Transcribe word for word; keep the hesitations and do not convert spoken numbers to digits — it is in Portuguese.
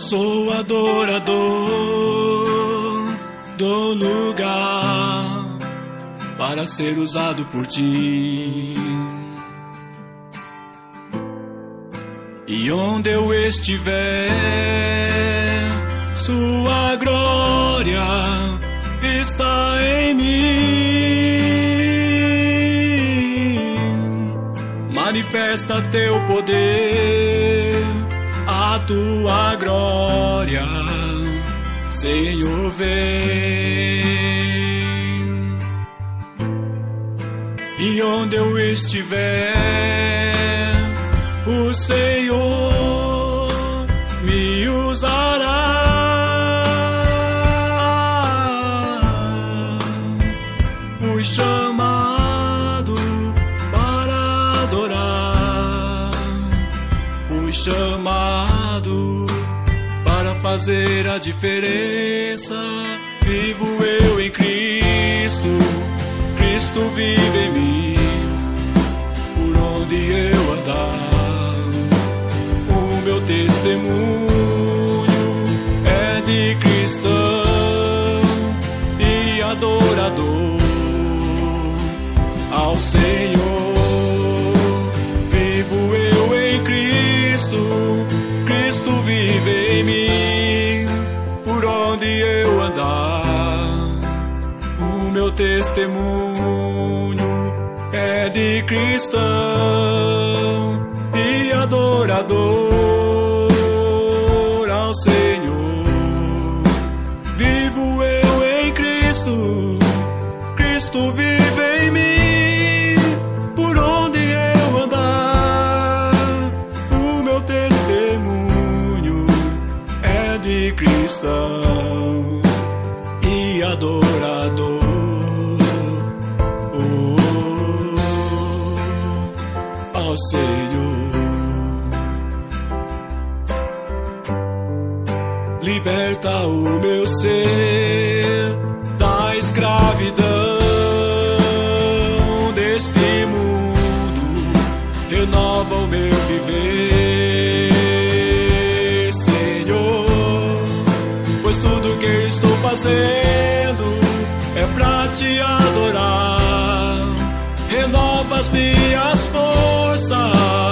sou adorador, dou lugar para ser usado por ti. E onde eu estiver, sua glória está em mim. Manifesta teu poder, a tua glória, Senhor, vem. E onde eu estiver, o Senhor me usará. Fui chamado para adorar, fui chamado para fazer a diferença. Vivo eu em Cristo, Cristo vive em mim. Por onde eu andar, o meu testemunho é de cristão e adorador ao Senhor. Vivo eu em Cristo, Cristo vive em mim. Por onde eu andar, o meu testemunho é de cristão e adorador ao Senhor. Vivo eu em Cristo, Cristo vive em mim. Por onde eu andar, o meu testemunho é de cristão e adorador ao Senhor. Liberta o meu ser da escravidão deste mundo, renova o meu viver, Senhor, pois tudo que estou fazendo é pra te adorar. Renova as minhas forças,